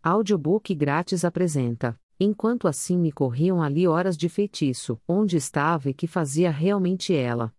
Audiobook grátis apresenta. Enquanto assim me corriam ali horas de feitiço, onde estava e que fazia realmente ela.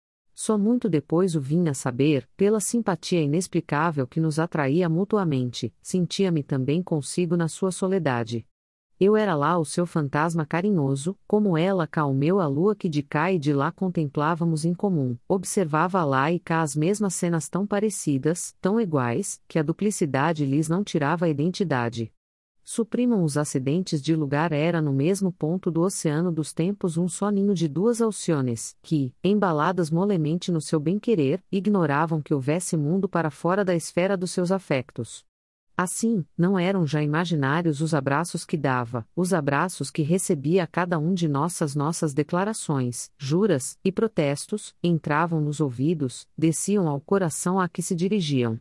Só muito depois o vim a saber, pela simpatia inexplicável que nos atraía mutuamente, sentia-me também consigo na sua soledade. Eu era lá o seu fantasma carinhoso, como ela cá o meu a lua que de cá e de lá contemplávamos em comum, observava lá e cá as mesmas cenas tão parecidas, tão iguais, que a duplicidade lhes não tirava a identidade. Suprimam os acidentes de lugar era no mesmo ponto do oceano dos tempos um só ninho de duas Alciones, que, embaladas molemente no seu bem-querer, ignoravam que houvesse mundo para fora da esfera dos seus afectos. Assim, não eram já imaginários os abraços que dava, os abraços que recebia a cada um de nossas declarações, juras e protestos, entravam nos ouvidos, desciam ao coração a que se dirigiam.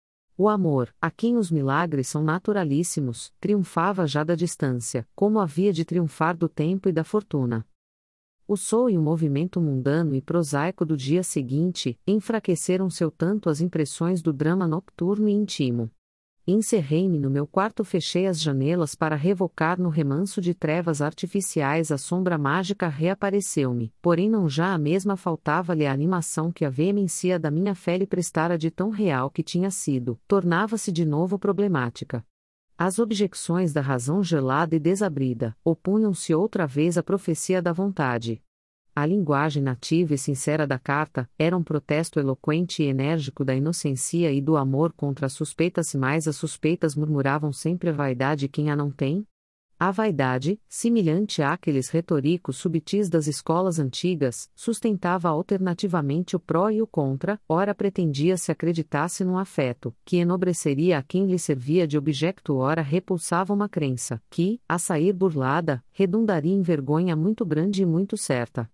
O amor, a quem os milagres são naturalíssimos, triunfava já da distância, como havia de triunfar do tempo e da fortuna. O som e o movimento mundano e prosaico do dia seguinte, enfraqueceram seu tanto as impressões do drama nocturno e íntimo. Encerrei-me no meu quarto, fechei as janelas para revocar no remanso de trevas artificiais a sombra mágica reapareceu-me, porém não já a mesma, faltava-lhe a animação que a veemência da minha fé lhe prestara de tão real que tinha sido, tornava-se de novo problemática. As objecções da razão gelada e desabrida, opunham-se outra vez à profecia da vontade. A linguagem nativa e sincera da carta era um protesto eloquente e enérgico da inocência e do amor contra as suspeitas, mas as suspeitas murmuravam sempre a vaidade quem a não tem? A vaidade, semelhante àqueles retoricos subtis das escolas antigas, sustentava alternativamente o pró e o contra, ora pretendia se acreditasse num afeto, que enobreceria a quem lhe servia de objeto, ora repulsava uma crença, que, a sair burlada, redundaria em vergonha muito grande e muito certa.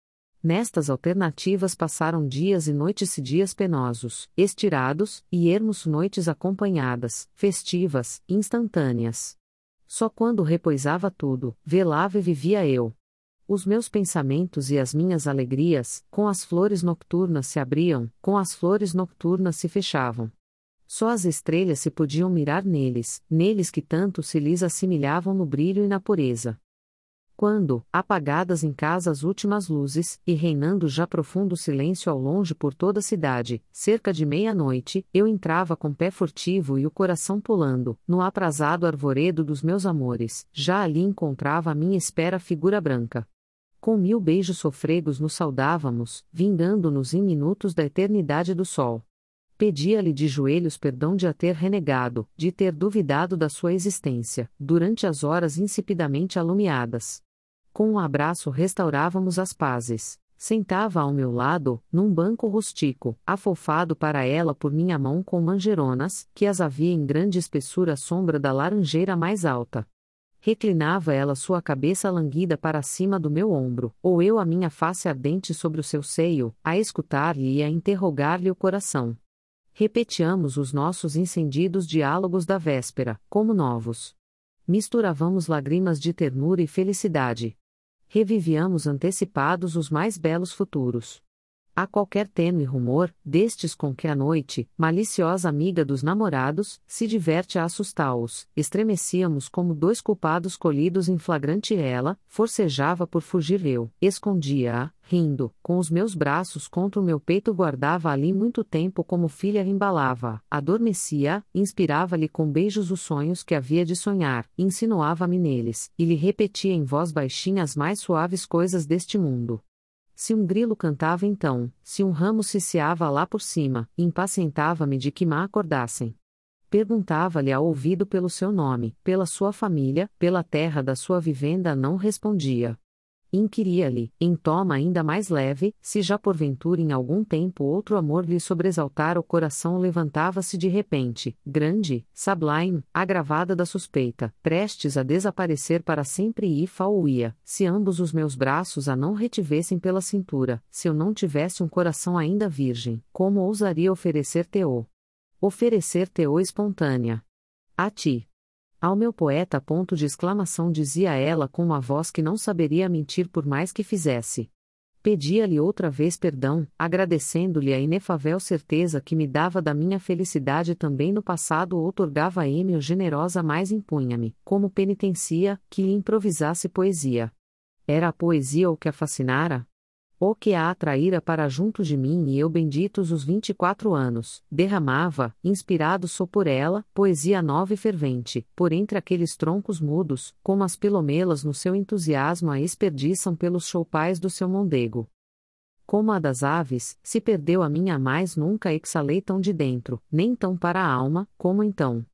Nestas alternativas passaram dias e noites e dias penosos, estirados, e ermos noites acompanhadas, festivas, instantâneas. Só quando repousava tudo, velava e vivia eu. Os meus pensamentos e as minhas alegrias, com as flores nocturnas se abriam, com as flores nocturnas se fechavam. Só as estrelas se podiam mirar neles que tanto se lhes assemelhavam no brilho e na pureza. Quando, apagadas em casa as últimas luzes, e reinando já profundo silêncio ao longe por toda a cidade, cerca de meia-noite, eu entrava com pé furtivo e o coração pulando, no aprazado arvoredo dos meus amores, já ali encontrava a minha espera figura branca. Com 1000 beijos sofregos nos saudávamos, vingando-nos em minutos da eternidade do sol. Pedia-lhe de joelhos perdão de a ter renegado, de ter duvidado da sua existência, durante as horas insipidamente alumiadas. Com um abraço restaurávamos as pazes. Sentava ao meu lado, num banco rústico, afofado para ela por minha mão com manjeronas, que as havia em grande espessura à sombra da laranjeira mais alta. Reclinava ela sua cabeça languida para cima do meu ombro, ou eu a minha face ardente sobre o seu seio, a escutar-lhe e a interrogar-lhe o coração. Repetiamos os nossos incendidos diálogos da véspera, como novos. Misturavamos lágrimas de ternura e felicidade. Revivíamos antecipados os mais belos futuros. A qualquer tênue rumor, destes com que a noite, maliciosa amiga dos namorados, se diverte a assustá-los, estremecíamos como dois culpados colhidos em flagrante. Ela, forcejava por fugir, eu, escondia-a, rindo, com os meus braços contra o meu peito, guardava ali muito tempo como filha, embalava-a, adormecia-a, inspirava-lhe com beijos os sonhos que havia de sonhar, insinuava-me neles, e lhe repetia em voz baixinha as mais suaves coisas deste mundo. Se um grilo cantava então, se um ramo ciciava lá por cima, impacientava-me de que m'a acordassem. Perguntava-lhe ao ouvido pelo seu nome, pela sua família, pela terra da sua vivenda, não respondia. Inquiria-lhe, em toma ainda mais leve, se já porventura em algum tempo outro amor lhe sobresaltara o coração. Levantava-se de repente, grande, sublime, agravada da suspeita, prestes a desaparecer para sempre, e fal-ia, se ambos os meus braços a não retivessem pela cintura, se eu não tivesse um coração ainda virgem, como ousaria oferecer-te-o? Oferecer-te-o espontânea. A ti. Ao meu poeta, ponto de exclamação, dizia ela com uma voz que não saberia mentir por mais que fizesse. Pedia-lhe outra vez perdão, agradecendo-lhe a inefável certeza que me dava da minha felicidade também no passado outorgava-me o generosa mais impunha-me, como penitencia, que lhe improvisasse poesia. Era a poesia o que a fascinara? O que a atraíra para junto de mim e eu benditos os 24 anos, derramava, inspirado só por ela, poesia nova e fervente, por entre aqueles troncos mudos, como as pilomelas no seu entusiasmo a esperdiçam pelos choupais do seu mondego. Como a das aves, se perdeu a minha mais nunca exalei tão de dentro, nem tão para a alma, como então.